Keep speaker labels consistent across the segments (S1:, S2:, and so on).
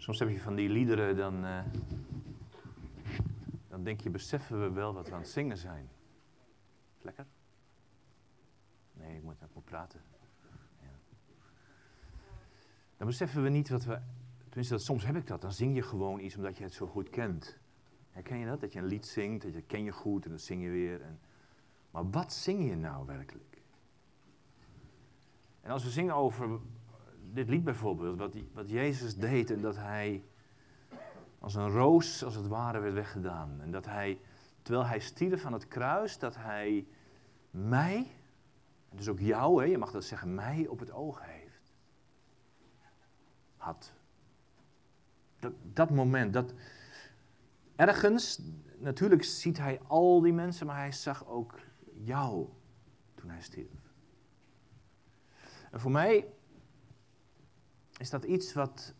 S1: Soms heb je van die liederen, dan denk je, beseffen we wel wat we aan het zingen zijn. Lekker? Nee, ik moet praten. Ja. Dan beseffen we niet wat we... Tenminste, soms heb ik dat. Dan zing je gewoon iets omdat je het zo goed kent. Herken je dat? Dat je een lied zingt, dat ken je goed en dan zing je weer. Maar wat zing je nou werkelijk? En als we zingen over dit lied bijvoorbeeld, wat Jezus deed en dat hij als een roos als het ware werd weggedaan. En dat hij, terwijl hij stierf aan het kruis, dat hij mij, en dus ook jou, je mag dat zeggen, mij op het oog heeft. Had. Dat moment, dat ergens, natuurlijk ziet hij al die mensen, maar hij zag ook jou toen hij stierf. En voor mij is dat iets wat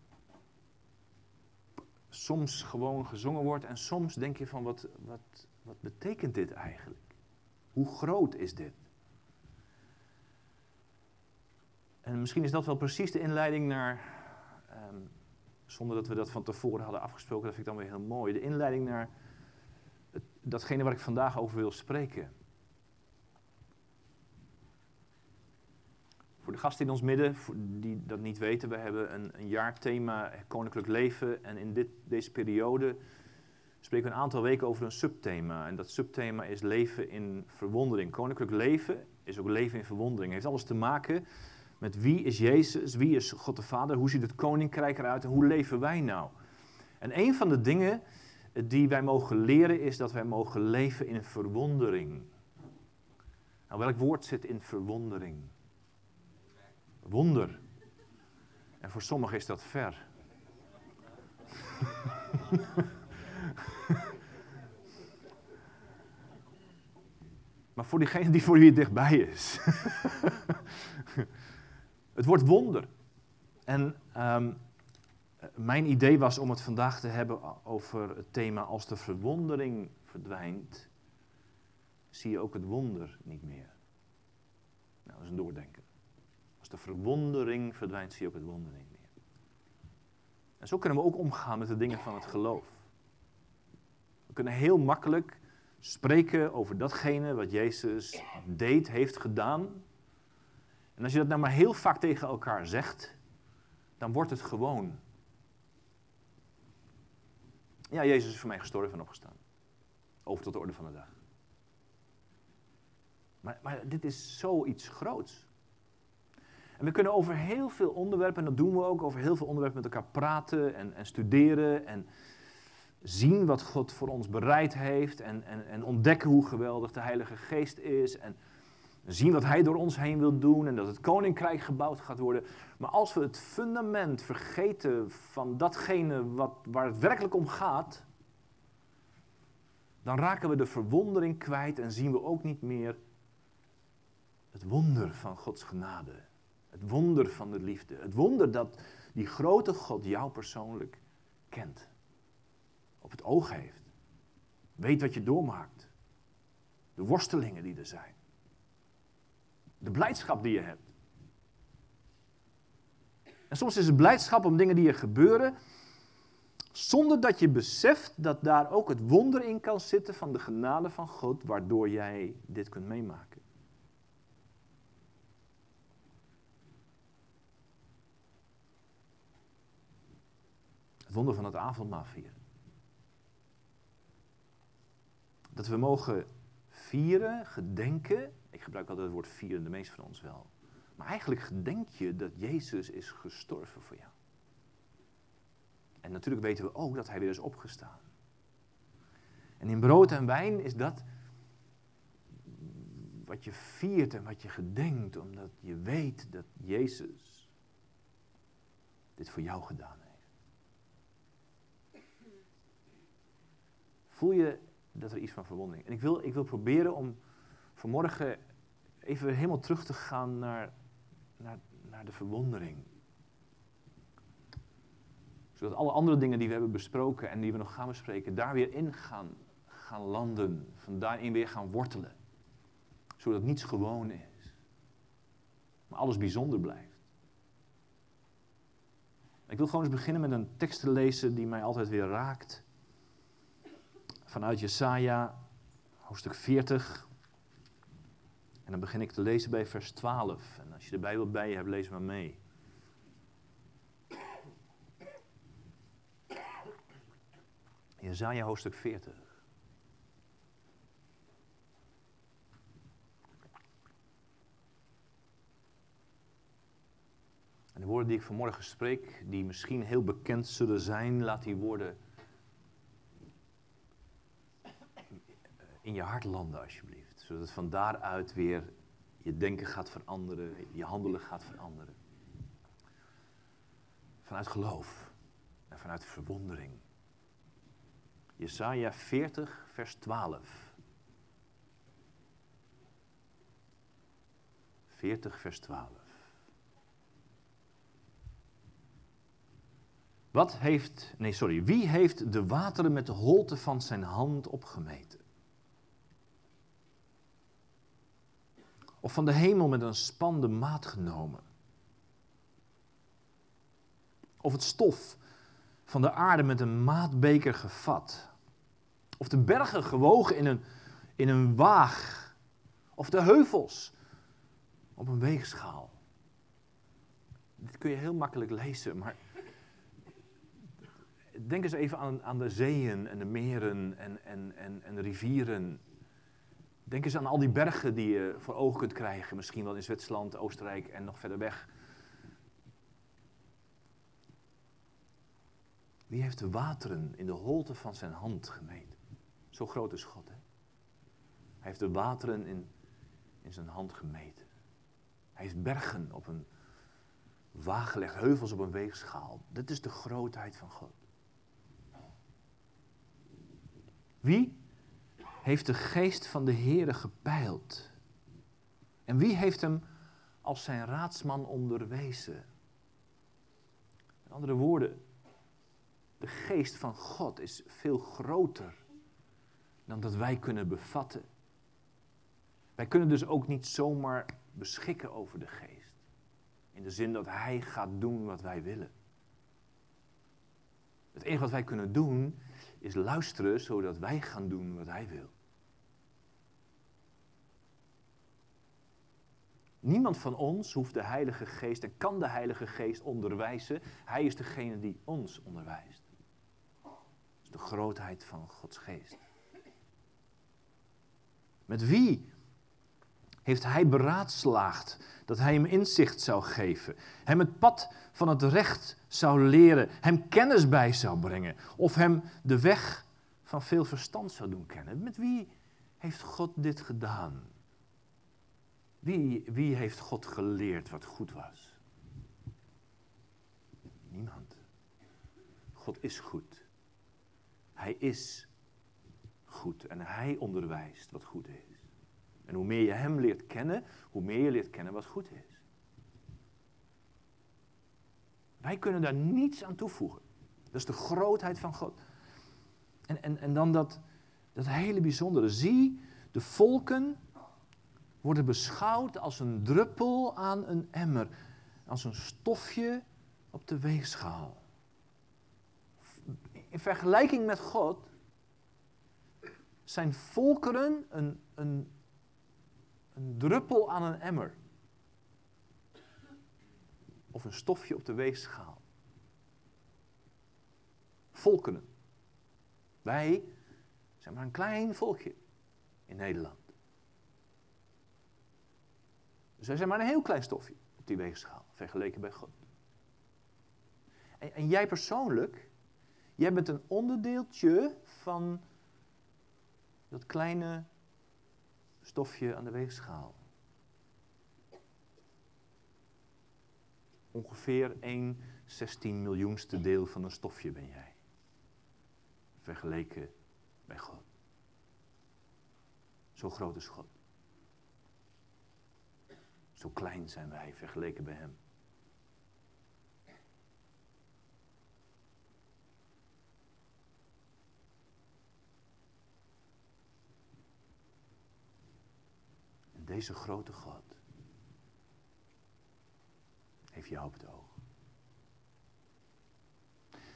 S1: soms gewoon gezongen wordt en soms denk je van wat betekent dit eigenlijk? Hoe groot is dit? En misschien is dat wel precies de inleiding naar, zonder dat we dat van tevoren hadden afgesproken, dat vind ik dan weer heel mooi, de inleiding naar datgene waar ik vandaag over wil spreken. Voor de gasten in ons midden, die dat niet weten, we hebben een jaarthema Koninklijk Leven. En in deze periode spreken we een aantal weken over een subthema. En dat subthema is leven in verwondering. Koninklijk Leven is ook leven in verwondering. Het heeft alles te maken met wie is Jezus, wie is God de Vader, hoe ziet het Koninkrijk eruit en hoe leven wij nou? En een van de dingen die wij mogen leren is dat wij mogen leven in verwondering. Nou, welk woord zit in verwondering? Wonder. En voor sommigen is dat ver. Maar voor diegene die voor wie het dichtbij is. Het wordt wonder. En mijn idee was om het vandaag te hebben over het thema als de verwondering verdwijnt, zie je ook het wonder niet meer. Nou, dat is een doordenken. Als de verwondering verdwijnt, zie je ook het wonder niet meer. En zo kunnen we ook omgaan met de dingen van het geloof. We kunnen heel makkelijk spreken over datgene wat Jezus deed, heeft gedaan. En als je dat nou maar heel vaak tegen elkaar zegt, dan wordt het gewoon. Ja, Jezus is voor mij gestorven en opgestaan. Over tot de orde van de dag. Maar dit is zoiets groots. En we kunnen over heel veel onderwerpen, en dat doen we ook, over heel veel onderwerpen met elkaar praten en studeren en zien wat God voor ons bereid heeft en ontdekken hoe geweldig de Heilige Geest is en zien wat Hij door ons heen wil doen en dat het Koninkrijk gebouwd gaat worden. Maar als we het fundament vergeten van datgene waar het werkelijk om gaat, dan raken we de verwondering kwijt en zien we ook niet meer het wonder van Gods genade. Het wonder van de liefde. Het wonder dat die grote God jou persoonlijk kent. Op het oog heeft. Weet wat je doormaakt. De worstelingen die er zijn. De blijdschap die je hebt. En soms is het blijdschap om dingen die er gebeuren, zonder dat je beseft dat daar ook het wonder in kan zitten van de genade van God, waardoor jij dit kunt meemaken. Het wonder van het avondmaal vieren. Dat we mogen vieren, gedenken. Ik gebruik altijd het woord vieren, de meeste van ons wel. Maar eigenlijk gedenk je dat Jezus is gestorven voor jou. En natuurlijk weten we ook dat Hij weer is opgestaan. En in brood en wijn is dat wat je viert en wat je gedenkt, omdat je weet dat Jezus dit voor jou gedaan heeft. Voel je dat er iets van verwondering? En ik wil proberen om vanmorgen even helemaal terug te gaan naar de verwondering. Zodat alle andere dingen die we hebben besproken en die we nog gaan bespreken, daar weer in gaan landen. Van daarin weer gaan wortelen. Zodat niets gewoon is. Maar alles bijzonder blijft. Ik wil gewoon eens beginnen met een tekst te lezen die mij altijd weer raakt. Vanuit Jesaja, hoofdstuk 40. En dan begin ik te lezen bij vers 12. En als je de Bijbel bij je hebt, lees maar mee. Jesaja, hoofdstuk 40. En de woorden die ik vanmorgen spreek, die misschien heel bekend zullen zijn, laat die woorden in je hart landen alsjeblieft. Zodat het van daaruit weer je denken gaat veranderen, je handelen gaat veranderen. Vanuit geloof en vanuit verwondering. Jesaja 40, vers 12. 40, vers 12. Wie heeft de wateren met de holte van zijn hand opgemeten? Of van de hemel met een span de maat genomen? Of het stof van de aarde met een maatbeker gevat? Of de bergen gewogen in een waag? Of de heuvels op een weegschaal? Dit kun je heel makkelijk lezen, maar denk eens even aan de zeeën en de meren en de rivieren. Denk eens aan al die bergen die je voor ogen kunt krijgen. Misschien wel in Zwitserland, Oostenrijk en nog verder weg. Wie heeft de wateren in de holte van zijn hand gemeten? Zo groot is God, hè? Hij heeft de wateren in zijn hand gemeten. Hij heeft bergen op een waag gelegd, heuvels op een weegschaal. Dit is de grootheid van God. Wie heeft de geest van de Heere gepeild? En wie heeft hem als zijn raadsman onderwezen? In andere woorden, de geest van God is veel groter dan dat wij kunnen bevatten. Wij kunnen dus ook niet zomaar beschikken over de geest. In de zin dat hij gaat doen wat wij willen. Het enige wat wij kunnen doen is luisteren zodat wij gaan doen wat hij wil. Niemand van ons hoeft de Heilige Geest en kan de Heilige Geest onderwijzen. Hij is degene die ons onderwijst. Dat is de grootheid van Gods Geest. Met wie heeft hij beraadslaagd dat hij hem inzicht zou geven, hem het pad van het recht zou leren, hem kennis bij zou brengen of hem de weg van veel verstand zou doen kennen? Met wie heeft God dit gedaan? Wie heeft God geleerd wat goed was? Niemand. God is goed. Hij is goed en hij onderwijst wat goed is. En hoe meer je hem leert kennen, hoe meer je leert kennen wat goed is. Wij kunnen daar niets aan toevoegen. Dat is de grootheid van God. En dan dat hele bijzondere. Zie, de volken worden beschouwd als een druppel aan een emmer. Als een stofje op de weegschaal. In vergelijking met God zijn volkeren een druppel aan een emmer. Of een stofje op de weegschaal. Volkeren. Wij zijn maar een klein volkje in Nederland. Dus wij zijn maar een heel klein stofje op die weegschaal, vergeleken bij God. En jij persoonlijk, jij bent een onderdeeltje van dat kleine stofje aan de weegschaal. Ongeveer 1/16 deel van een stofje ben jij. Vergeleken bij God. Zo groot is God. Zo klein zijn wij vergeleken bij hem. En deze grote God heeft jou op het oog.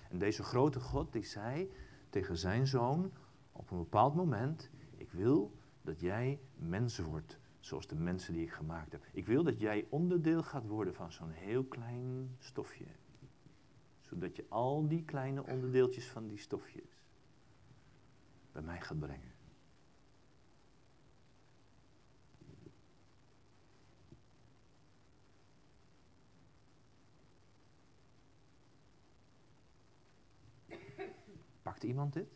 S1: En deze grote God die zei tegen zijn zoon op een bepaald moment, ik wil dat jij mens wordt zoals de mensen die ik gemaakt heb. Ik wil dat jij onderdeel gaat worden van zo'n heel klein stofje. Zodat je al die kleine onderdeeltjes van die stofjes bij mij gaat brengen. Pakt iemand dit?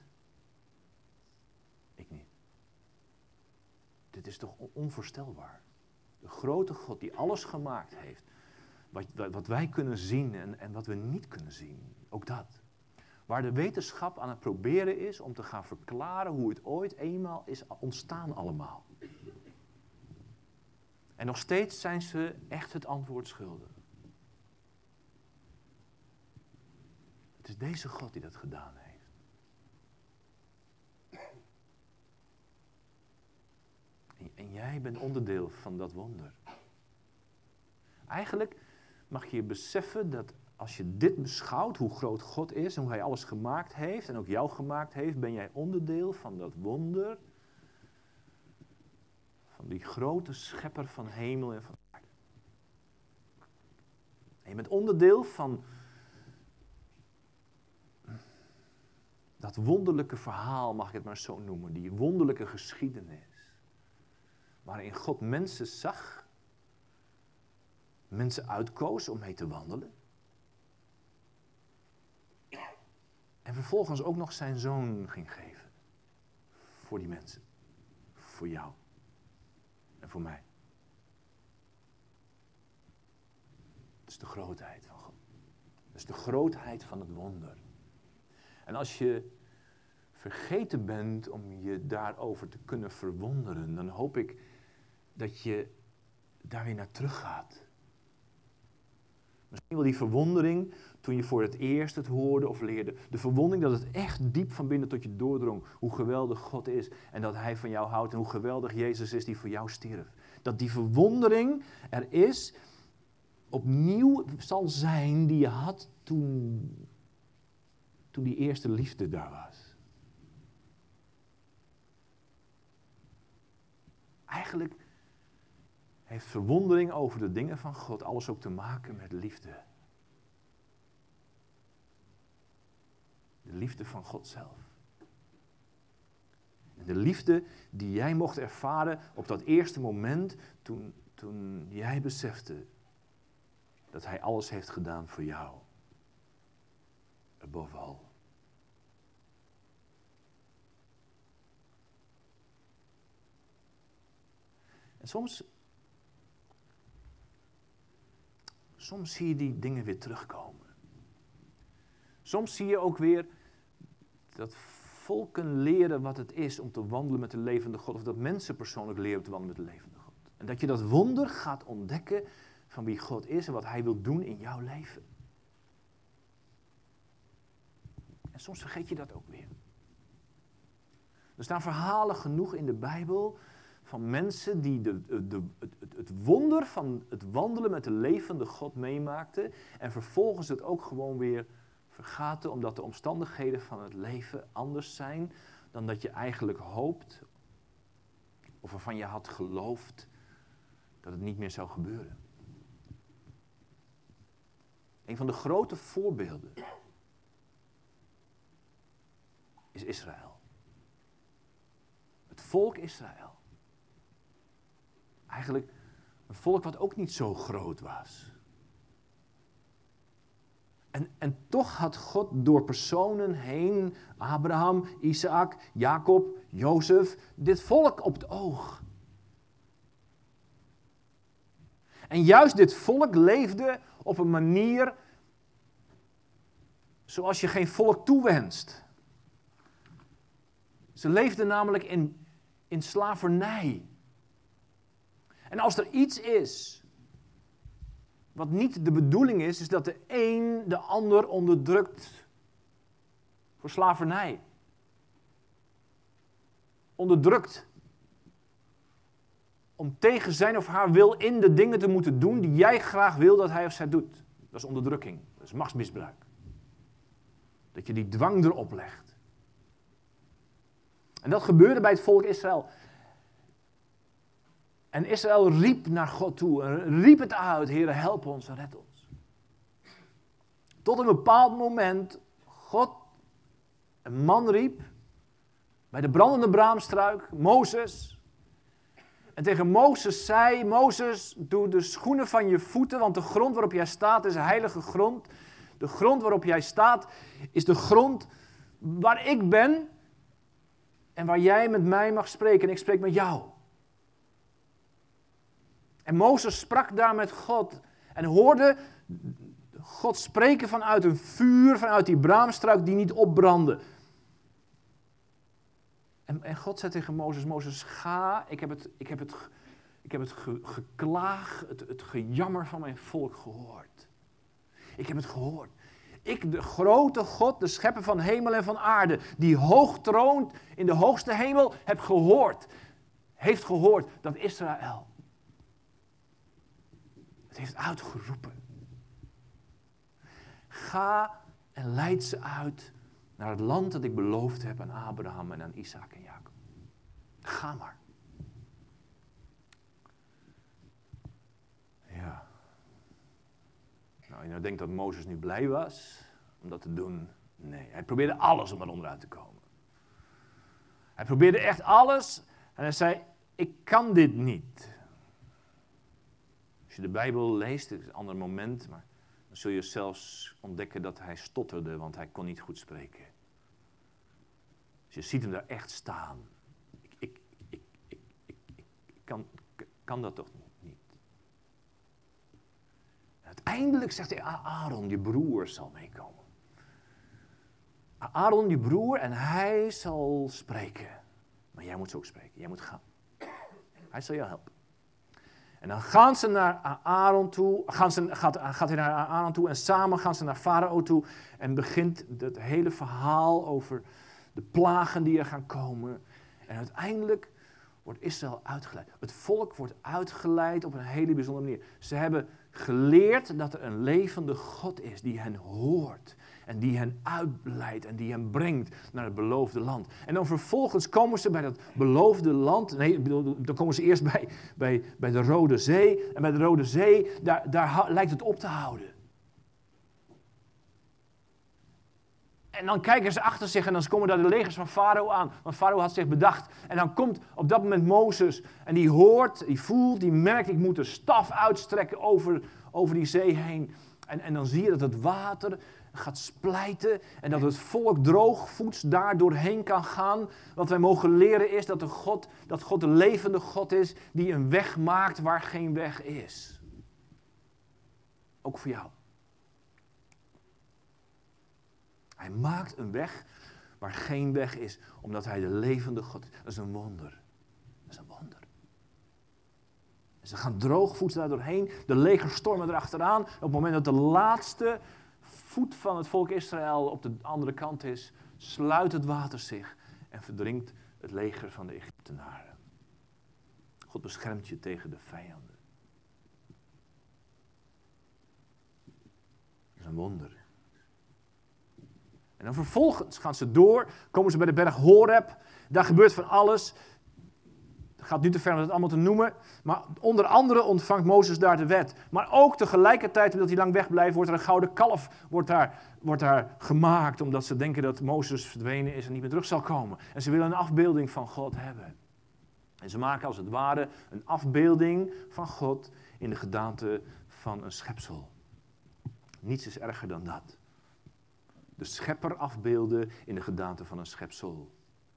S1: Ik niet. Dit is toch onvoorstelbaar. De grote God die alles gemaakt heeft. Wat wij kunnen zien en wat we niet kunnen zien. Ook dat. Waar de wetenschap aan het proberen is om te gaan verklaren hoe het ooit eenmaal is ontstaan allemaal. En nog steeds zijn ze echt het antwoord schuldig. Het is deze God die dat gedaan heeft. En jij bent onderdeel van dat wonder. Eigenlijk mag je beseffen dat als je dit beschouwt, hoe groot God is en hoe hij alles gemaakt heeft en ook jou gemaakt heeft, ben jij onderdeel van dat wonder, van die grote schepper van hemel en van aarde. En je bent onderdeel van dat wonderlijke verhaal, mag ik het maar zo noemen, die wonderlijke geschiedenis. Waarin God mensen zag, mensen uitkoos om mee te wandelen. En vervolgens ook nog zijn zoon ging geven. Voor die mensen. Voor jou. En voor mij. Dat is de grootheid van God. Dat is de grootheid van het wonder. En als je vergeten bent om je daarover te kunnen verwonderen, dan hoop ik dat je daar weer naar terug gaat. Misschien wel die verwondering toen je voor het eerst het hoorde of leerde. De verwondering dat het echt diep van binnen tot je doordrong. Hoe geweldig God is en dat hij van jou houdt en hoe geweldig Jezus is die voor jou stierf. Dat die verwondering er is, opnieuw zal zijn die je had toen die eerste liefde daar was. Eigenlijk heeft verwondering over de dingen van God alles ook te maken met liefde. De liefde van God zelf. En de liefde die jij mocht ervaren op dat eerste moment toen jij besefte dat hij alles heeft gedaan voor jou. Above all. En soms zie je die dingen weer terugkomen. Soms zie je ook weer dat volken leren wat het is om te wandelen met de levende God. Of dat mensen persoonlijk leren om te wandelen met de levende God. En dat je dat wonder gaat ontdekken van wie God is en wat hij wil doen in jouw leven. En soms vergeet je dat ook weer. Er staan verhalen genoeg in de Bijbel van mensen die het wonder van het wandelen met de levende God meemaakten en vervolgens het ook gewoon weer vergaten omdat de omstandigheden van het leven anders zijn dan dat je eigenlijk hoopt of waarvan je had geloofd dat het niet meer zou gebeuren. Een van de grote voorbeelden is Israël. Het volk Israël. Eigenlijk een volk wat ook niet zo groot was. En toch had God door personen heen, Abraham, Isaac, Jacob, Jozef, dit volk op het oog. En juist dit volk leefde op een manier zoals je geen volk toewenst. Ze leefden namelijk in slavernij. En als er iets is wat niet de bedoeling is dat de een de ander onderdrukt voor slavernij. Onderdrukt om tegen zijn of haar wil in de dingen te moeten doen die jij graag wil dat hij of zij doet. Dat is onderdrukking, dat is machtsmisbruik. Dat je die dwang erop legt. En dat gebeurde bij het volk Israël. En Israël riep naar God toe. En riep het uit. Heere, help ons en red ons. Tot een bepaald moment God een man riep. Bij de brandende braamstruik. Mozes. En tegen Mozes zei. Mozes, doe de schoenen van je voeten. Want de grond waarop jij staat is een heilige grond. De grond waarop jij staat is de grond waar ik ben. En waar jij met mij mag spreken. En ik spreek met jou. En Mozes sprak daar met God. En hoorde God spreken vanuit een vuur. Vanuit die braamstruik die niet opbrandde. En God zei tegen Mozes. Mozes, ga. Ik heb het geklaag. Het gejammer van mijn volk gehoord. Ik heb het gehoord. Ik, de grote God, de schepper van hemel en van aarde, die hoog troont in de hoogste hemel, heeft gehoord dat Israël het heeft uitgeroepen. Ga en leid ze uit naar het land dat ik beloofd heb aan Abraham en aan Isaac en Jacob. Ga maar. Ja. Nou, je denkt dat Mozes nu blij was om dat te doen. Nee, hij probeerde alles om er onderuit te komen. Hij probeerde echt alles en hij zei, ik kan dit niet. Als je de Bijbel leest, het is een ander moment, maar dan zul je zelfs ontdekken dat hij stotterde, want hij kon niet goed spreken. Dus je ziet hem daar echt staan. Ik kan dat toch niet. Uiteindelijk zegt hij, Aaron, je broer, zal meekomen. Aaron, je broer, en hij zal spreken. Maar jij moet ook spreken, jij moet gaan. Hij zal jou helpen. En dan gaan ze naar Aaron toe, gaat hij naar Aaron toe en samen gaan ze naar Farao toe. En begint het hele verhaal over de plagen die er gaan komen. En uiteindelijk wordt Israël uitgeleid. Het volk wordt uitgeleid op een hele bijzondere manier. Ze hebben geleerd dat er een levende God is die hen hoort. En die hen uitleidt en die hen brengt naar het beloofde land. En dan vervolgens komen ze bij dat beloofde land. Nee, dan komen ze eerst bij de Rode Zee. En bij de Rode Zee, daar lijkt het op te houden. En dan kijken ze achter zich en dan komen daar de legers van Farao aan. Want Farao had zich bedacht. En dan komt op dat moment Mozes. En die hoort, die voelt, die merkt, ik moet de staf uitstrekken over die zee heen. En dan zie je dat het water gaat splijten. En dat het volk droogvoets daar doorheen kan gaan. Wat wij mogen leren is dat God de levende God is. Die een weg maakt waar geen weg is. Ook voor jou. Hij maakt een weg waar geen weg is, omdat hij de levende God is. Dat is een wonder. Dat is een wonder. En ze gaan droogvoets daar doorheen. De legers stormen erachteraan. Op het moment dat de laatste voet van het volk Israël op de andere kant is, sluit het water zich en verdrinkt het leger van de Egyptenaren. God beschermt je tegen de vijanden. Dat is een wonder. En dan vervolgens gaan ze door, komen ze bij de berg Horeb. Daar gebeurt van alles. Het gaat nu te ver om het allemaal te noemen. Maar onder andere ontvangt Mozes daar de wet. Maar ook tegelijkertijd, omdat hij lang wegblijft, wordt er een gouden kalf wordt daar gemaakt. Omdat ze denken dat Mozes verdwenen is en niet meer terug zal komen. En ze willen een afbeelding van God hebben. En ze maken als het ware een afbeelding van God in de gedaante van een schepsel. Niets is erger dan dat. De schepper afbeelden in de gedaante van een schepsel.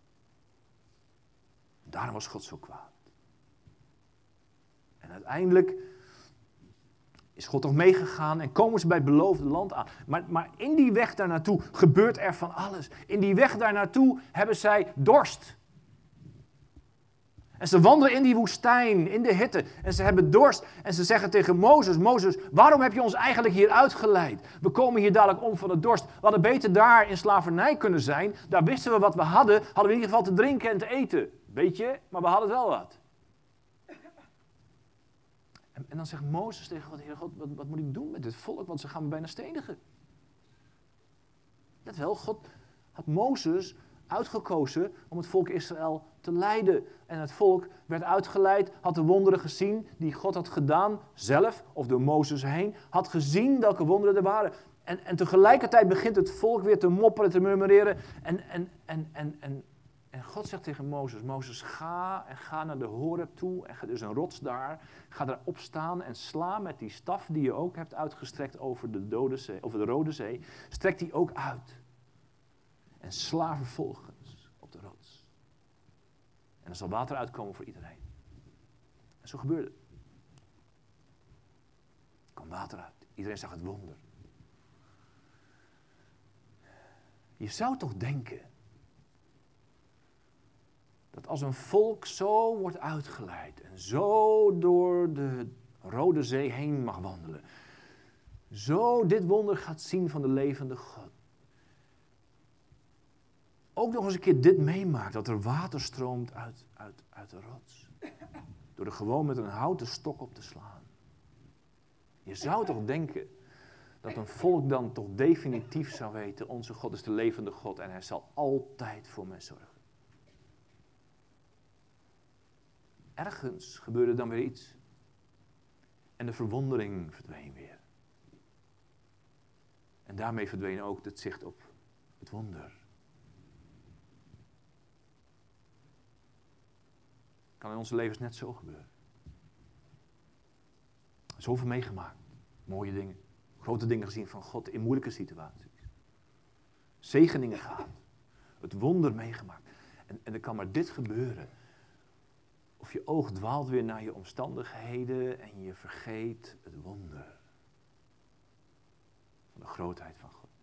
S1: Daarom was God zo kwaad. En uiteindelijk is God toch meegegaan en komen ze bij het beloofde land aan. Maar in die weg daar naartoe gebeurt er van alles. In die weg daar naartoe hebben zij dorst. En ze wandelen in die woestijn, in de hitte. En ze hebben dorst. En ze zeggen tegen Mozes, Mozes, waarom heb je ons eigenlijk hier uitgeleid? We komen hier dadelijk om van de dorst. We hadden beter daar in slavernij kunnen zijn. Daar wisten we wat we hadden. Hadden we in ieder geval te drinken en te eten. Weet je, maar we hadden wel wat. En dan zegt Mozes tegen God, Heer God, wat moet ik doen met dit volk? Want ze gaan me bijna stenigen. Let wel, God had Mozes uitgekozen om het volk Israël te leiden. En het volk werd uitgeleid, had de wonderen gezien die God had gedaan, zelf of door Mozes heen, had gezien welke wonderen er waren. En tegelijkertijd begint het volk weer te mopperen, te murmureren. En God zegt tegen Mozes, Mozes, ga naar de Horeb toe. En er is een rots daar. Ga daar opstaan en sla met die staf die je ook hebt uitgestrekt over de Rode Zee. Strek die ook uit. En sla vervolgens op de rots. En er zal water uitkomen voor iedereen. En zo gebeurde het. Er kwam water uit. Iedereen zag het wonder. Je zou toch denken dat als een volk zo wordt uitgeleid en zo door de Rode Zee heen mag wandelen, zo dit wonder gaat zien van de levende God, ook nog eens een keer dit meemaakt, dat er water stroomt uit de rots, door er gewoon met een houten stok op te slaan. Je zou toch denken dat een volk dan toch definitief zou weten, onze God is de levende God en hij zal altijd voor mij zorgen. Ergens gebeurde dan weer iets. En de verwondering verdween weer. En daarmee verdween ook het zicht op het wonder. Kan in onze levens net zo gebeuren. Zoveel meegemaakt. Mooie dingen. Grote dingen gezien van God in moeilijke situaties. Zegeningen gehad. Het wonder meegemaakt. En er kan maar dit gebeuren. Of je oog dwaalt weer naar je omstandigheden en je vergeet het wonder van de grootheid van God.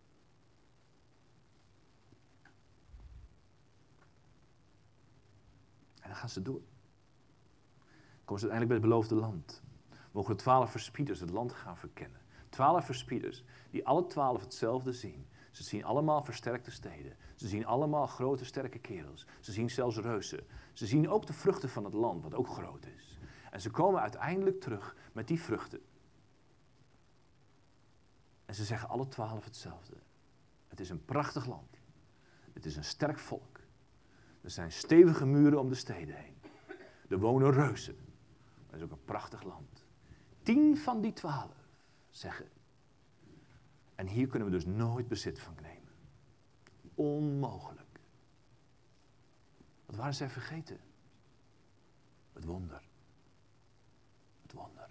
S1: En dan gaan ze door. Komen ze uiteindelijk bij het beloofde land. Mogen de 12 verspieders het land gaan verkennen. 12 verspieders die alle 12 hetzelfde zien. Ze zien allemaal versterkte steden. Ze zien allemaal grote, sterke kerels. Ze zien zelfs reuzen. Ze zien ook de vruchten van het land, wat ook groot is. En ze komen uiteindelijk terug met die vruchten. En ze zeggen alle 12 hetzelfde. Het is een prachtig land. Het is een sterk volk. Er zijn stevige muren om de steden heen. Er wonen reuzen. Maar het is ook een prachtig land. 10 van die 12 zeggen: en hier kunnen we dus nooit bezit van nemen. Onmogelijk. Wat waren zij vergeten? Het wonder. Het wonder.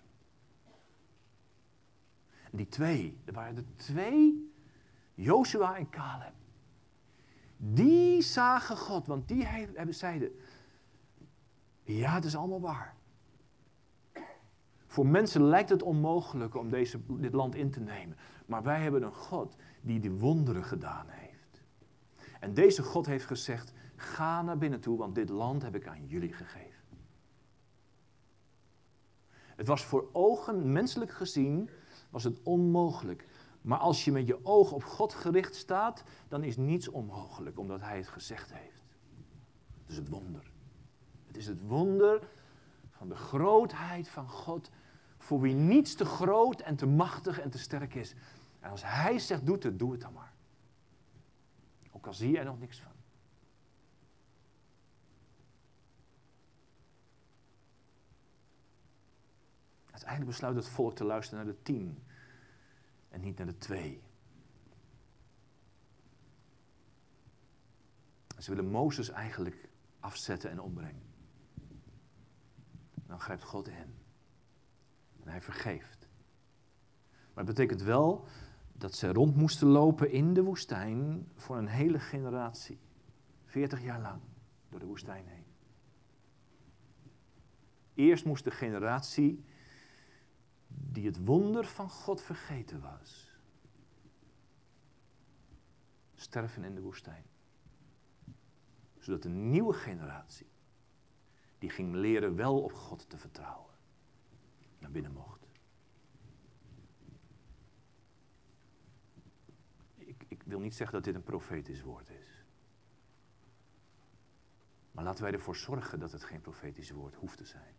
S1: En die 2, er waren er 2, Jozua en Caleb. Die zagen God, want die zeiden: ja, het is allemaal waar. Voor mensen lijkt het onmogelijk om dit land in te nemen. Maar wij hebben een God die die wonderen gedaan heeft. En deze God heeft gezegd: ga naar binnen toe, want dit land heb ik aan jullie gegeven. Het was voor ogen, menselijk gezien, was het onmogelijk. Maar als je met je oog op God gericht staat, dan is niets onmogelijk, omdat hij het gezegd heeft. Het is het wonder. Het is het wonder van de grootheid van God, voor wie niets te groot en te machtig en te sterk is. En als hij zegt, doe het dan maar. Ook al zie je er nog niks van. Uiteindelijk besluit het volk te luisteren naar de 10 en niet naar de 2. Ze willen Mozes eigenlijk afzetten en ombrengen. Dan grijpt God in. En hij vergeeft. Maar het betekent wel dat ze rond moesten lopen in de woestijn voor een hele generatie. 40 jaar lang door de woestijn heen. Eerst moest de generatie die het wonder van God vergeten was, sterven in de woestijn. Zodat een nieuwe generatie, die ging leren wel op God te vertrouwen, naar binnen mocht. Ik wil niet zeggen dat dit een profetisch woord is. Maar laten wij ervoor zorgen dat het geen profetisch woord hoeft te zijn.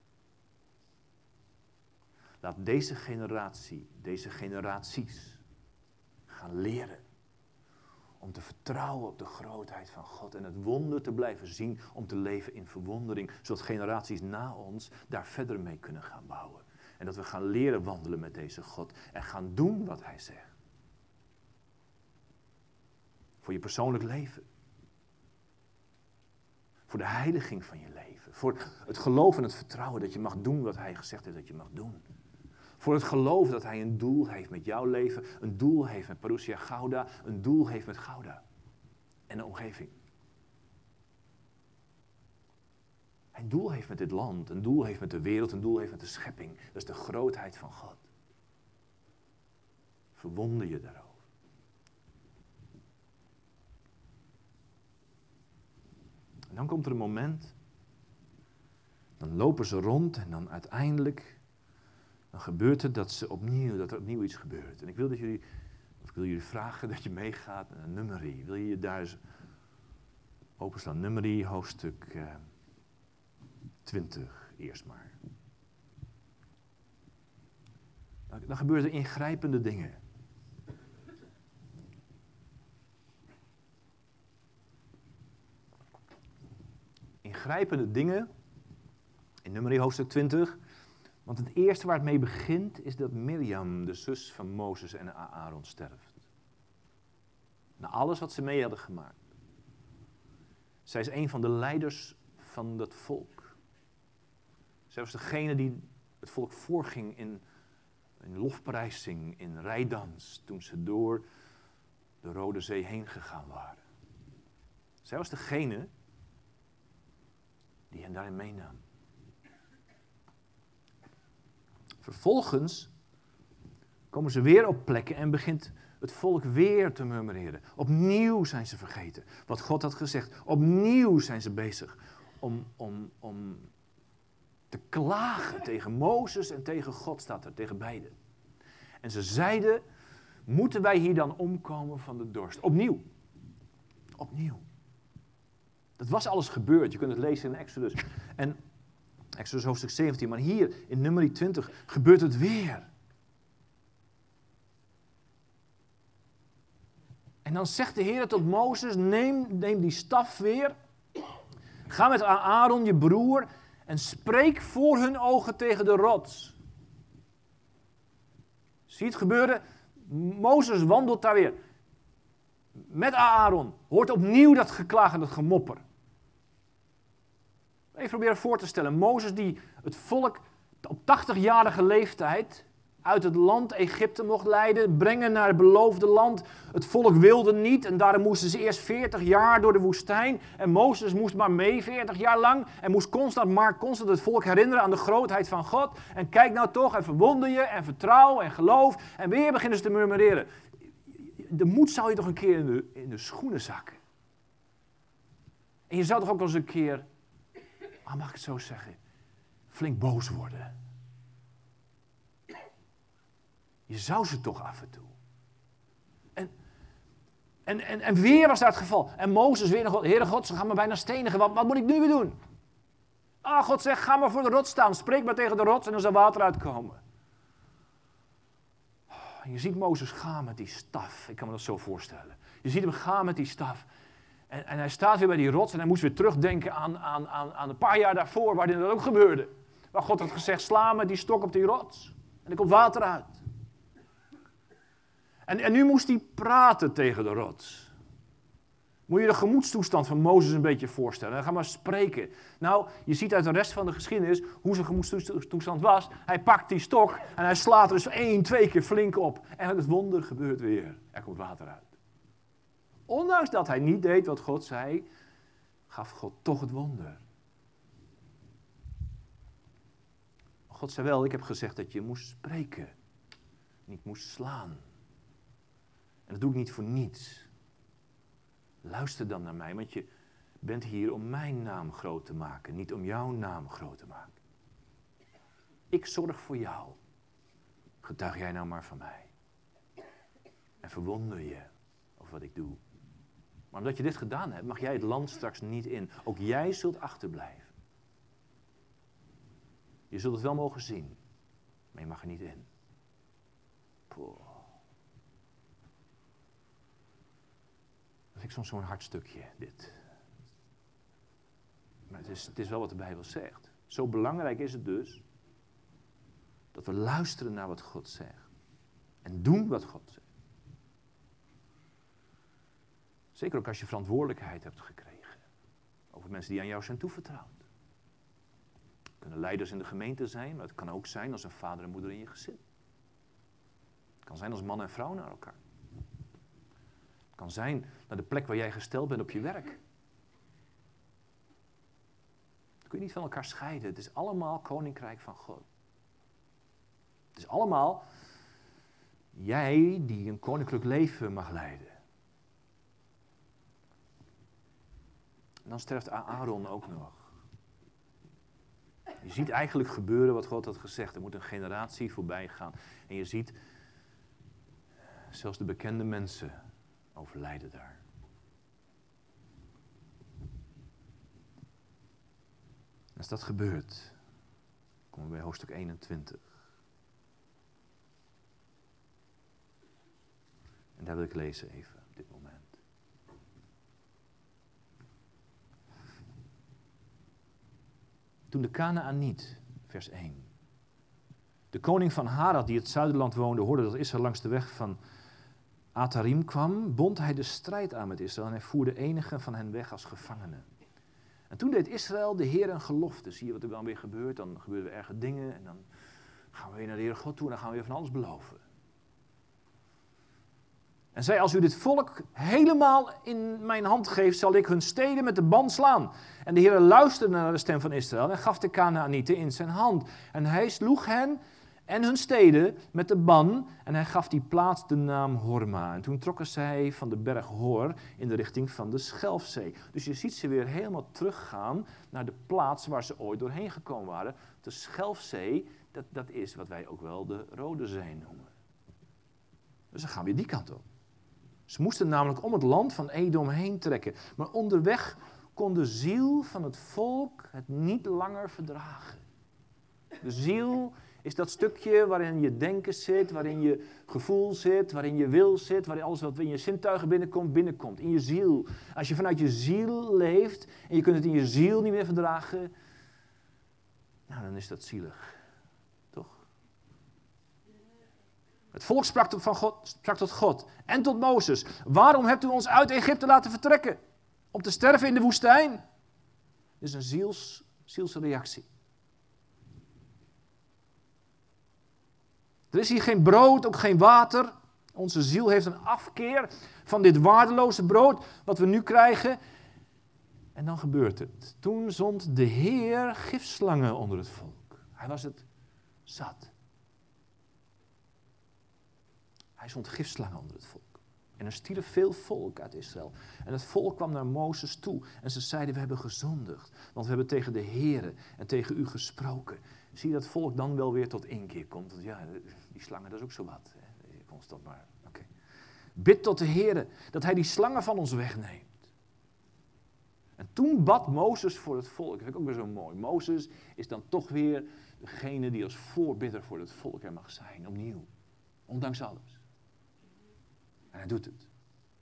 S1: Laat deze generatie, deze generaties gaan leren Om te vertrouwen op de grootheid van God en het wonder te blijven zien, om te leven in verwondering, zodat generaties na ons daar verder mee kunnen gaan bouwen. En dat we gaan leren wandelen met deze God en gaan doen wat hij zegt. Voor je persoonlijk leven. Voor de heiliging van je leven. Voor het geloof en het vertrouwen dat je mag doen wat hij gezegd heeft dat je mag doen. Voor het geloof dat hij een doel heeft met jouw leven, een doel heeft met Parousia Gouda, een doel heeft met Gouda en de omgeving. Hij een doel heeft met dit land, een doel heeft met de wereld, een doel heeft met de schepping. Dat is de grootheid van God. Verwonder je daarover. En dan komt er een moment, dan lopen ze rond en dan uiteindelijk, dan gebeurt het dat er opnieuw iets gebeurt. En ik wil jullie vragen dat je meegaat naar Numeri. Wil je je daar eens openslaan? Numeri, hoofdstuk 20 eerst maar. Dan gebeuren er ingrijpende dingen. Ingrijpende dingen in Numeri hoofdstuk 20. Want het eerste waar het mee begint is dat Mirjam, de zus van Mozes en Aaron, sterft. Na alles wat ze mee hadden gemaakt. Zij is een van de leiders van dat volk. Zij was degene die het volk voorging in lofprijzing, in rijdans, toen ze door de Rode Zee heen gegaan waren. Zij was degene die hen daarin meenam. Vervolgens komen ze weer op plekken en begint het volk weer te murmureren. Opnieuw zijn ze vergeten wat God had gezegd. Opnieuw zijn ze bezig om te klagen tegen Mozes en tegen God, staat er, tegen beiden. En ze zeiden, moeten wij hier dan omkomen van de dorst? Opnieuw. Opnieuw. Dat was alles gebeurd. Je kunt het lezen in Exodus. En Exodus hoofdstuk 17. Maar hier in Numeri 20 gebeurt het weer. En dan zegt de Heer tot Mozes, neem die staf weer. Ga met Aaron, je broer, en spreek voor hun ogen tegen de rots. Zie je het gebeuren? Mozes wandelt daar weer. Met Aaron. Hoort opnieuw dat geklaag en dat gemopper. Even proberen voor te stellen. Mozes die het volk op 80-jarige leeftijd uit het land Egypte mocht leiden, brengen naar het beloofde land. Het volk wilde niet en daarom moesten ze eerst 40 jaar door de woestijn. En Mozes moest maar mee 40 jaar lang en moest constant het volk herinneren aan de grootheid van God. En kijk nou toch en verwonder je en vertrouw en geloof. En weer beginnen ze te murmureren. De moed zou je toch een keer in de schoenen zakken. En je zou toch ook wel eens een keer, mag ik het zo zeggen, flink boos worden. Je zou ze toch af en toe. En weer was dat het geval. En Mozes weer naar God. Heere God, ze gaan me bijna stenigen. Wat moet ik nu weer doen? God zegt, ga maar voor de rots staan. Spreek maar tegen de rots en er zal water uitkomen. En je ziet Mozes gaan met die staf. Ik kan me dat zo voorstellen. Je ziet hem gaan met die staf. En hij staat weer bij die rots en hij moest weer terugdenken aan een paar jaar daarvoor, waarin dat ook gebeurde. Waar God had gezegd, sla met die stok op die rots. En er komt water uit. En nu moest hij praten tegen de rots. Moet je de gemoedstoestand van Mozes een beetje voorstellen. Dan gaan we spreken. Nou, je ziet uit de rest van de geschiedenis hoe zijn gemoedstoestand was. Hij pakt die stok en hij slaat er dus 1-2 keer flink op. En het wonder gebeurt weer. Er komt water uit. Ondanks dat hij niet deed wat God zei, gaf God toch het wonder. God zei wel, ik heb gezegd dat je moest spreken. Niet moest slaan. En dat doe ik niet voor niets. Luister dan naar mij, want je bent hier om mijn naam groot te maken, niet om jouw naam groot te maken. Ik zorg voor jou. Getuig jij nou maar van mij. En verwonder je over wat ik doe. Maar omdat je dit gedaan hebt, mag jij het land straks niet in. Ook jij zult achterblijven. Je zult het wel mogen zien, maar je mag er niet in. Poh. vind ik soms zo'n hard stukje, dit. Maar het is wel wat de Bijbel zegt. Zo belangrijk is het dus dat we luisteren naar wat God zegt. En doen wat God zegt. Zeker ook als je verantwoordelijkheid hebt gekregen. Over mensen die aan jou zijn toevertrouwd. Het kunnen leiders in de gemeente zijn, maar het kan ook zijn als een vader en moeder in je gezin. Het kan zijn als man en vrouw naar elkaar. Het kan zijn naar de plek waar jij gesteld bent op je werk. Dat kun je niet van elkaar scheiden. Het is allemaal koninkrijk van God. Het is allemaal jij die een koninklijk leven mag leiden. En dan sterft Aaron ook nog. Je ziet eigenlijk gebeuren wat God had gezegd. Er moet een generatie voorbij gaan. En je ziet zelfs de bekende mensen overlijden daar. En als dat gebeurt, komen we bij hoofdstuk 21. En daar wil ik lezen even op dit moment. Toen de Kanaaniet, vers 1, de koning van Harad die het zuiderland woonde, hoorde dat Israël langs de weg van Atarim kwam, bond hij de strijd aan met Israël en hij voerde enigen van hen weg als gevangenen. En toen deed Israël de Heer een gelofte. Zie je wat er dan weer gebeurt? Dan gebeuren er erge dingen en dan gaan we weer naar de Heer God toe en dan gaan we weer van alles beloven. En zei, als u dit volk helemaal in mijn hand geeft, zal ik hun steden met de band slaan. En de Heer luisterde naar de stem van Israël en gaf de Kanaanieten in zijn hand. En hij sloeg hen en hun steden met de ban en hij gaf die plaats de naam Horma. En toen trokken zij van de berg Hor in de richting van de Schelfzee. Dus je ziet ze weer helemaal teruggaan naar de plaats waar ze ooit doorheen gekomen waren. De Schelfzee, dat is wat wij ook wel de Rode Zee noemen. Dus dan gaan we weer die kant op. Ze moesten namelijk om het land van Edom heen trekken. Maar onderweg kon de ziel van het volk het niet langer verdragen. De ziel is dat stukje waarin je denken zit, waarin je gevoel zit, waarin je wil zit, waarin alles wat in je zintuigen binnenkomt, in je ziel. Als je vanuit je ziel leeft en je kunt het in je ziel niet meer verdragen, nou dan is dat zielig. Het volk sprak tot God en tot Mozes. Waarom hebt u ons uit Egypte laten vertrekken? Om te sterven in de woestijn? Dit is een zielse reactie. Er is hier geen brood, ook geen water. Onze ziel heeft een afkeer van dit waardeloze brood wat we nu krijgen. En dan gebeurt het. Toen zond de Heer gifslangen onder het volk. Hij was het zat. Hij zond gifslangen onder het volk. En er stierf veel volk uit Israël. En het volk kwam naar Mozes toe. En ze zeiden, we hebben gezondigd. Want we hebben tegen de Heere en tegen u gesproken. Zie je dat het volk dan wel weer tot inkeer komt? Want ja, die slangen, dat is ook zo wat. Hè? Constant maar. Okay. Bid tot de Heere dat hij die slangen van ons wegneemt. En toen bad Mozes voor het volk. Dat vind ik ook weer zo mooi. Mozes is dan toch weer degene die als voorbidder voor het volk er mag zijn. Opnieuw. Ondanks alles. En hij doet het.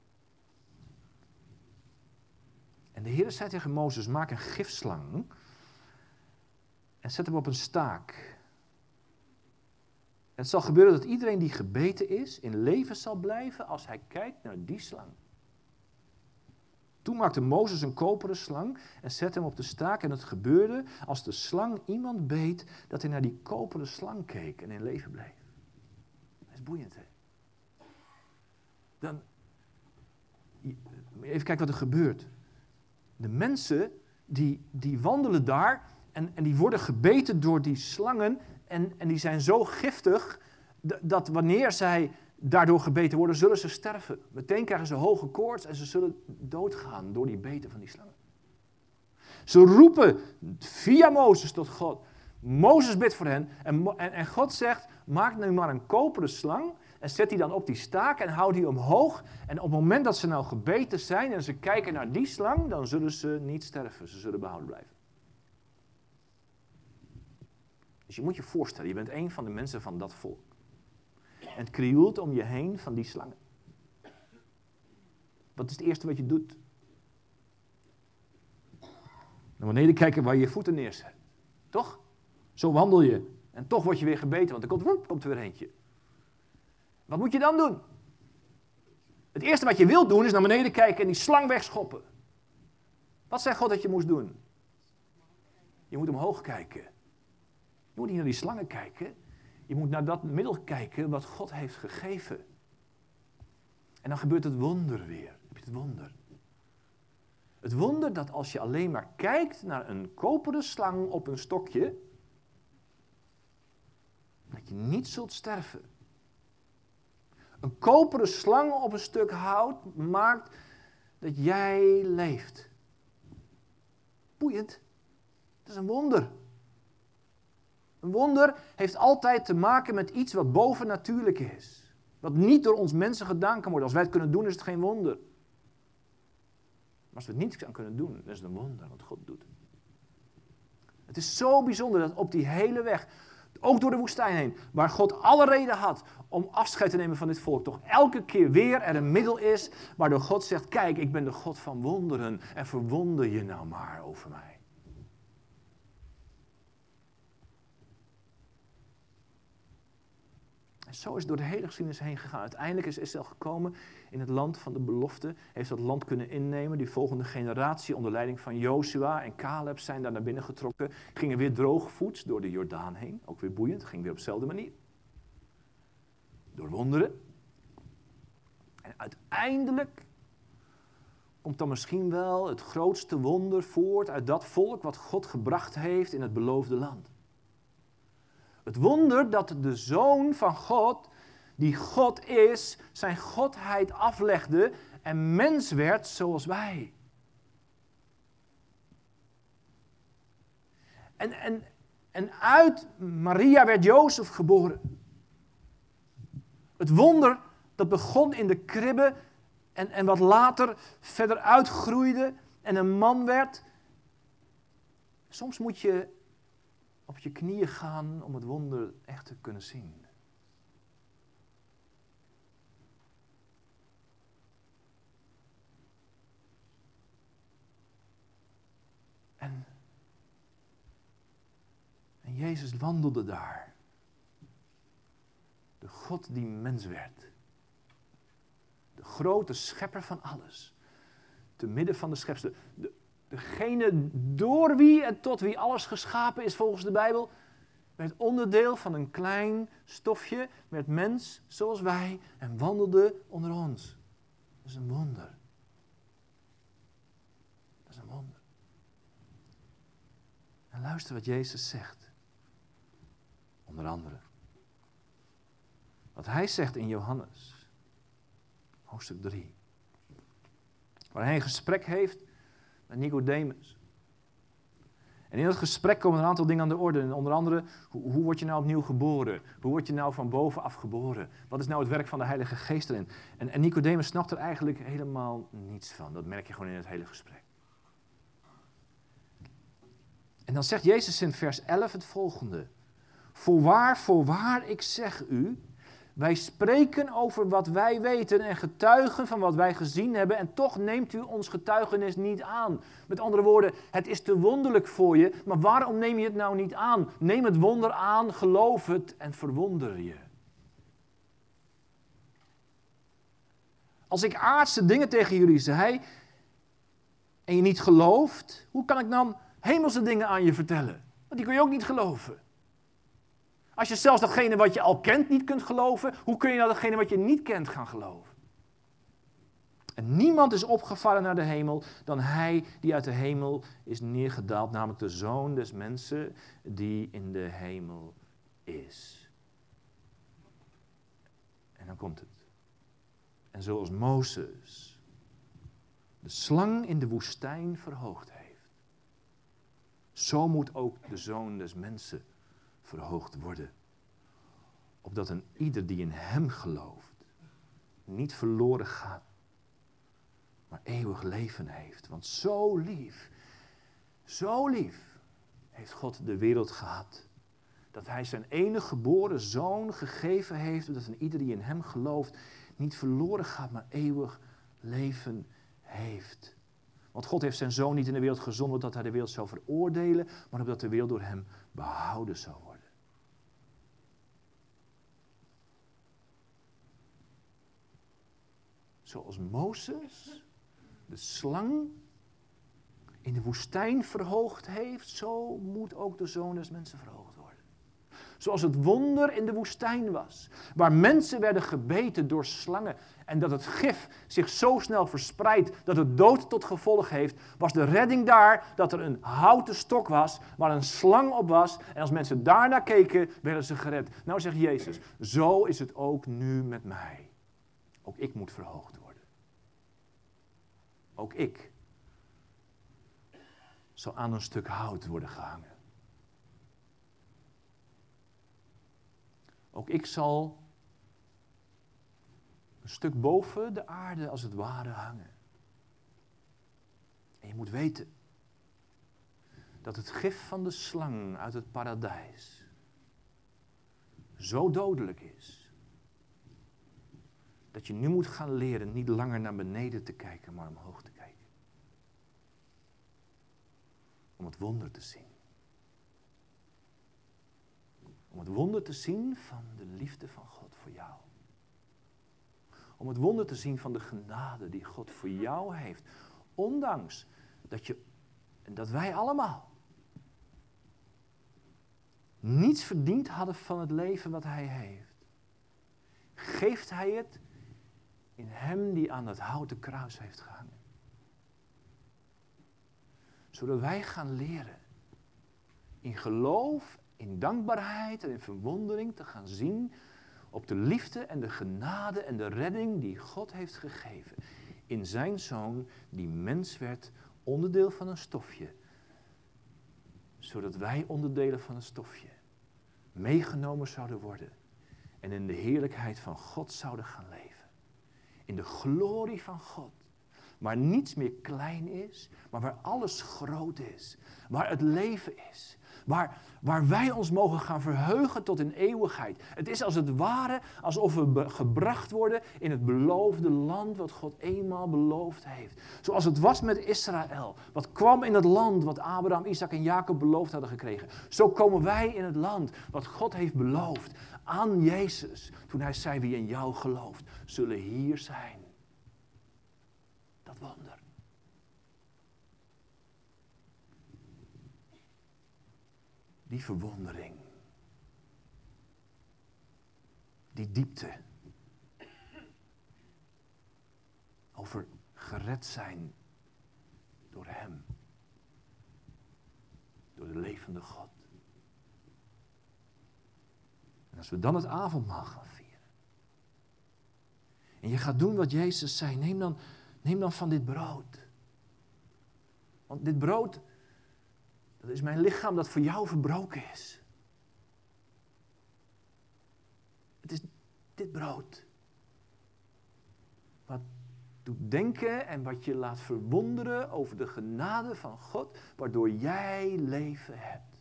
S1: En de Heer zei tegen Mozes, maak een gifslang en zet hem op een staak. Het zal gebeuren dat iedereen die gebeten is, in leven zal blijven als hij kijkt naar die slang. Toen maakte Mozes een koperen slang en zette hem op de staak. En het gebeurde als de slang iemand beet, dat hij naar die koperen slang keek en in leven bleef. Dat is boeiend, hè? Dan, even kijken wat er gebeurt. De mensen die wandelen daar en die worden gebeten door die slangen en die zijn zo giftig dat wanneer zij daardoor gebeten worden, zullen ze sterven. Meteen krijgen ze hoge koorts en ze zullen doodgaan door die beten van die slangen. Ze roepen via Mozes tot God. Mozes bidt voor hen en God zegt, maak nu maar een koperen slang en zet die dan op die staak en houd die omhoog. En op het moment dat ze nou gebeten zijn en ze kijken naar die slang, dan zullen ze niet sterven. Ze zullen behouden blijven. Dus je moet je voorstellen, je bent een van de mensen van dat volk. En het krioelt om je heen van die slangen. Wat is het eerste wat je doet? Naar beneden kijken waar je je voeten neerzet. Toch? Zo wandel je. En toch word je weer gebeten, want er komt er weer eentje. Wat moet je dan doen? Het eerste wat je wilt doen is naar beneden kijken en die slang wegschoppen. Wat zei God dat je moest doen? Je moet omhoog kijken. Je moet niet naar die slangen kijken. Je moet naar dat middel kijken wat God heeft gegeven. En dan gebeurt het wonder weer. Heb je het wonder? Het wonder dat als je alleen maar kijkt naar een koperen slang op een stokje, dat je niet zult sterven. Een koperen slang op een stuk hout maakt dat jij leeft. Boeiend. Het is een wonder. Een wonder heeft altijd te maken met iets wat bovennatuurlijk is. Wat niet door ons mensen gedaan kan worden. Als wij het kunnen doen, is het geen wonder. Maar als we het niet aan kunnen doen, dan is het een wonder wat God doet. Het is zo bijzonder dat op die hele weg, ook door de woestijn heen, waar God alle reden had om afscheid te nemen van dit volk, toch elke keer weer er een middel is waardoor God zegt, kijk, ik ben de God van wonderen en verwonder je nou maar over mij. En zo is het door de hele geschiedenis heen gegaan. Uiteindelijk is Israël gekomen in het land van de belofte. Heeft dat land kunnen innemen. Die volgende generatie onder leiding van Jozua en Caleb zijn daar naar binnen getrokken. Gingen weer droogvoets door de Jordaan heen. Ook weer boeiend. Ging weer op dezelfde manier. Door wonderen. En uiteindelijk komt dan misschien wel het grootste wonder voort uit dat volk wat God gebracht heeft in het beloofde land. Het wonder dat de Zoon van God, die God is, zijn godheid aflegde en mens werd zoals wij. En uit Maria werd Jozef geboren. Het wonder dat begon in de kribbe en wat later verder uitgroeide en een man werd. Soms moet je op je knieën gaan om het wonder echt te kunnen zien. En Jezus wandelde daar. De God die mens werd. De grote schepper van alles. Te midden van de schepsel. Degene door wie en tot wie alles geschapen is volgens de Bijbel, werd onderdeel van een klein stofje, werd mens zoals wij en wandelde onder ons. Dat is een wonder. Dat is een wonder. En luister wat Jezus zegt. Onder andere. Wat hij zegt in Johannes, hoofdstuk 3. Waar hij een gesprek heeft met Nicodemus. En in dat gesprek komen een aantal dingen aan de orde. En onder andere, hoe word je nou opnieuw geboren? Hoe word je nou van bovenaf geboren? Wat is nou het werk van de Heilige Geest erin? En Nicodemus snapt er eigenlijk helemaal niets van. Dat merk je gewoon in het hele gesprek. En dan zegt Jezus in vers 11 het volgende. Voorwaar, ik zeg u, wij spreken over wat wij weten en getuigen van wat wij gezien hebben en toch neemt u ons getuigenis niet aan. Met andere woorden, het is te wonderlijk voor je, maar waarom neem je het nou niet aan? Neem het wonder aan, geloof het en verwonder je. Als ik aardse dingen tegen jullie zei en je niet gelooft, hoe kan ik dan hemelse dingen aan je vertellen? Want die kun je ook niet geloven. Als je zelfs datgene wat je al kent niet kunt geloven, hoe kun je nou datgene wat je niet kent gaan geloven? En niemand is opgevaren naar de hemel dan hij die uit de hemel is neergedaald, namelijk de Zoon des mensen die in de hemel is. En dan komt het. En zoals Mozes de slang in de woestijn verhoogd heeft, zo moet ook de Zoon des mensen verhoogd worden. Opdat een ieder die in hem gelooft niet verloren gaat, maar eeuwig leven heeft. Want zo lief heeft God de wereld gehad, dat hij zijn enige geboren zoon gegeven heeft, opdat een ieder die in hem gelooft niet verloren gaat, maar eeuwig leven heeft. Want God heeft zijn Zoon niet in de wereld gezonden dat hij de wereld zou veroordelen, maar opdat de wereld door hem behouden zou worden. Zoals Mozes de slang in de woestijn verhoogd heeft, zo moet ook de Zoon des Mensen verhoogd worden. Zoals het wonder in de woestijn was, waar mensen werden gebeten door slangen en dat het gif zich zo snel verspreidt dat het dood tot gevolg heeft, was de redding daar dat er een houten stok was waar een slang op was en als mensen daarnaar keken, werden ze gered. Nou zegt Jezus, zo is het ook nu met mij. Ook ik moet verhoogd worden. Ook ik zal aan een stuk hout worden gehangen. Ook ik zal een stuk boven de aarde als het ware hangen. En je moet weten dat het gif van de slang uit het paradijs zo dodelijk is, dat je nu moet gaan leren niet langer naar beneden te kijken, maar omhoog te kijken. Om het wonder te zien. Om het wonder te zien van de liefde van God voor jou. Om het wonder te zien van de genade die God voor jou heeft. Ondanks dat wij allemaal niets verdiend hadden van het leven wat Hij heeft. Geeft Hij het in Hem die aan het houten kruis heeft gehangen. Zodat wij gaan leren in geloof, in dankbaarheid en in verwondering te gaan zien op de liefde en de genade en de redding die God heeft gegeven. In zijn Zoon die mens werd, onderdeel van een stofje. Zodat wij onderdelen van een stofje meegenomen zouden worden en in de heerlijkheid van God zouden gaan leven. In de glorie van God. Waar niets meer klein is, maar waar alles groot is. Waar het leven is. Waar wij ons mogen gaan verheugen tot in eeuwigheid. Het is als het ware alsof we gebracht worden in het beloofde land wat God eenmaal beloofd heeft. Zoals het was met Israël. Wat kwam in het land wat Abraham, Isaac en Jacob beloofd hadden gekregen. Zo komen wij in het land wat God heeft beloofd aan Jezus. Toen hij zei, wie in jou gelooft, zullen hier zijn. Dat wonder. Die verwondering. Die diepte. Over gered zijn door Hem. Door de levende God. En als we dan het avondmaal gaan vieren. En je gaat doen wat Jezus zei. Neem dan van dit brood. Want dit brood, dat is mijn lichaam dat voor jou verbroken is. Het is dit brood. Wat doet denken en wat je laat verwonderen over de genade van God, waardoor jij leven hebt.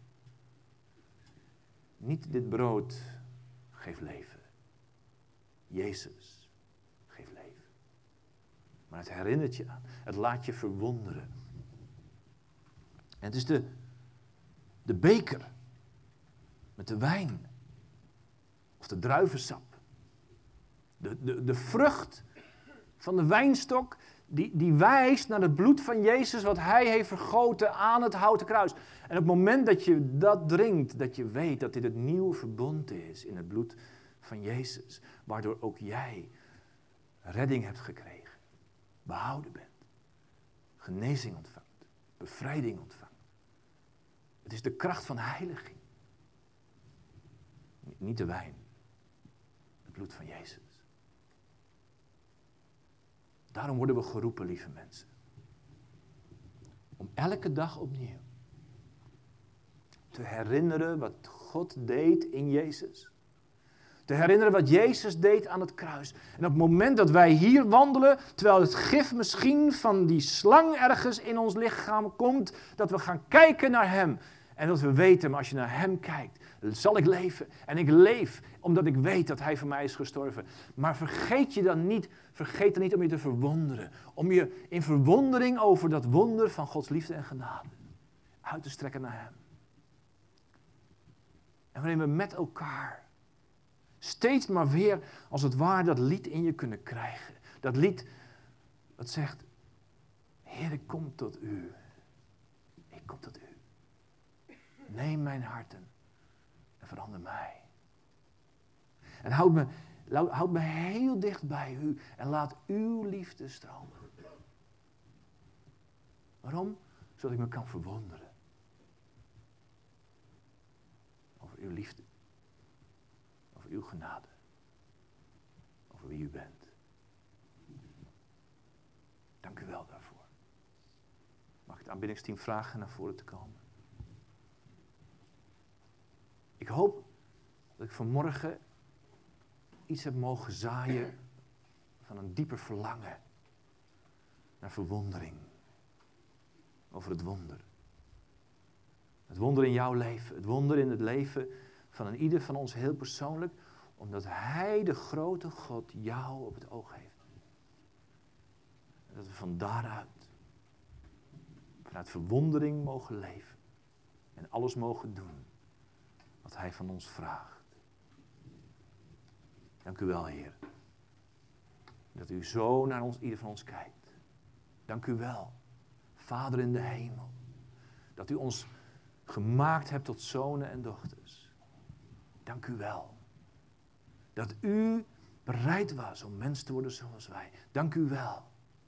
S1: Niet dit brood geeft leven. Jezus geeft leven. Maar het herinnert je aan. Het laat je verwonderen. En het is de beker met de wijn. Of de druivensap. De vrucht van de wijnstok die wijst naar het bloed van Jezus wat Hij heeft vergoten aan het houten kruis. En op het moment dat je dat drinkt, dat je weet dat dit het nieuwe verbond is in het bloed van Jezus. Waardoor ook jij redding hebt gekregen. Behouden bent. Genezing ontvangt. Bevrijding ontvangt. Het is de kracht van heiliging. Niet de wijn. Het bloed van Jezus. Daarom worden we geroepen, lieve mensen. Om elke dag opnieuw te herinneren wat God deed in Jezus. Te herinneren wat Jezus deed aan het kruis. En op het moment dat wij hier wandelen, terwijl het gif misschien van die slang ergens in ons lichaam komt, dat we gaan kijken naar Hem. En dat we weten, maar als je naar hem kijkt, zal ik leven. En ik leef omdat ik weet dat hij voor mij is gestorven. Maar vergeet dan niet om je te verwonderen. Om je in verwondering over dat wonder van Gods liefde en genade uit te strekken naar hem. En waarin we met elkaar steeds maar weer als het ware dat lied in je kunnen krijgen. Dat lied dat zegt, Heer, ik kom tot u. Ik kom tot u. Neem mijn harten en verander mij. En houd me heel dicht bij u en laat uw liefde stromen. Waarom? Zodat ik me kan verwonderen over uw liefde, over uw genade, over wie u bent. Dank u wel daarvoor. Mag ik het aanbiddingsteam vragen naar voren te komen? Ik hoop dat ik vanmorgen iets heb mogen zaaien van een dieper verlangen naar verwondering over het wonder. Het wonder in jouw leven, het wonder in het leven van een ieder van ons heel persoonlijk, omdat hij, de grote God, jou op het oog heeft. En dat we van daaruit, vanuit verwondering mogen leven en alles mogen doen wat hij van ons vraagt. Dank u wel, Heer, dat u zo naar ons, ieder van ons kijkt. Dank u wel, Vader in de hemel, dat u ons gemaakt hebt tot zonen en dochters. Dank u wel, dat u bereid was om mens te worden zoals wij. Dank u wel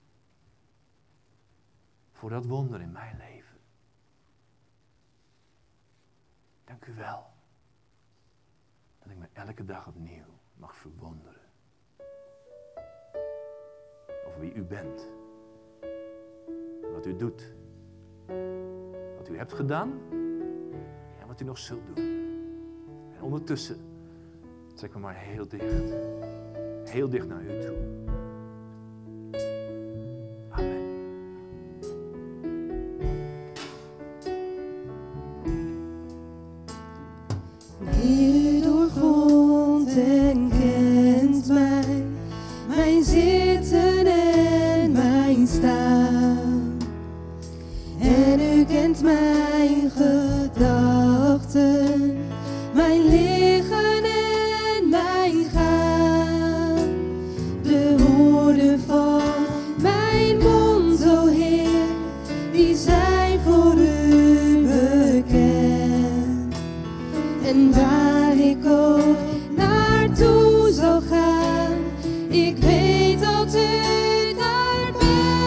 S1: voor dat wonder in mijn leven. Dank u wel dat ik me elke dag opnieuw mag verwonderen over wie u bent, wat u doet, wat u hebt gedaan en wat u nog zult doen. En ondertussen trek me maar heel dicht naar u toe. Amen.
S2: Heer, u doorgrondt en kent mij, mijn zitten en mijn staan. En u kent mijn gedachten, mijn liggen en mijn gaan. De woorden van mijn mond, o Heer, die zijn voor u bekend. En waar ik ook naartoe zal gaan, ik weet dat u daar bent.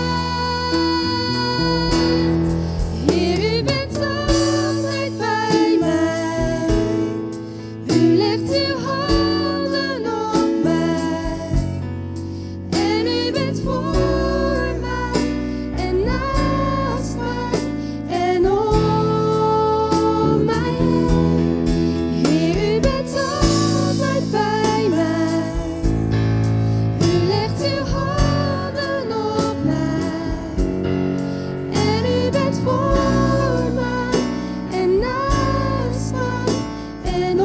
S2: Heer, u bent altijd bij mij. U legt uw handen op mij. En u bent voor mij en naast mij en om mij heen. Heer, u bent altijd bij mij. U legt uw handen op mij. En u bent voor mij en naast mij en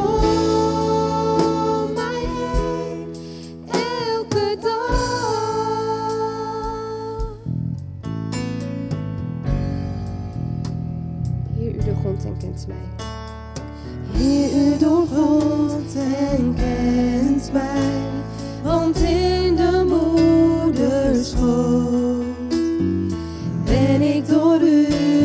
S2: om mij heen. Elke dag. Heer, u doorgrondt en kent mij. Heer, u doorgrondt en kent mij, want in de moederschoot ben ik door u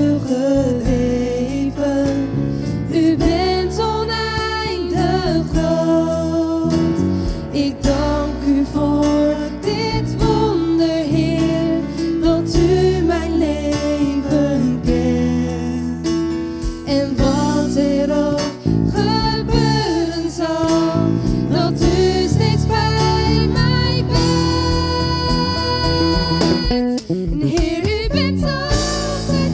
S2: geweven. U bent oneindig groot. Ik dank u voor dit wonder, Heer, dat u mijn leven kent. En wat er ook gebeuren zal, dat u steeds bij mij bent. En Heer, u bent altijd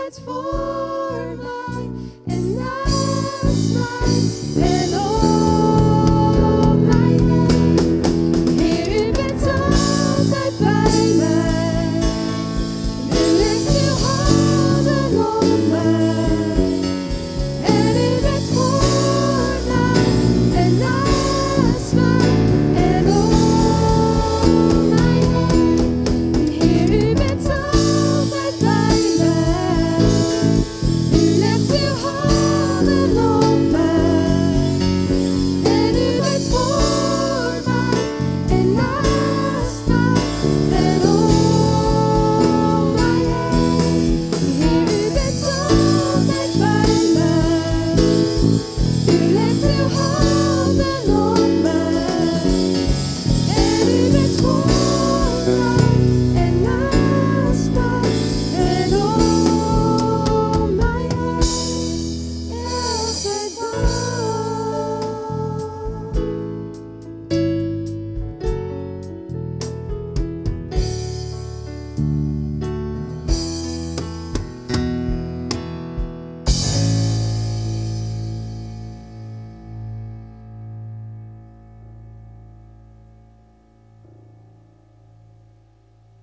S2: altijd voor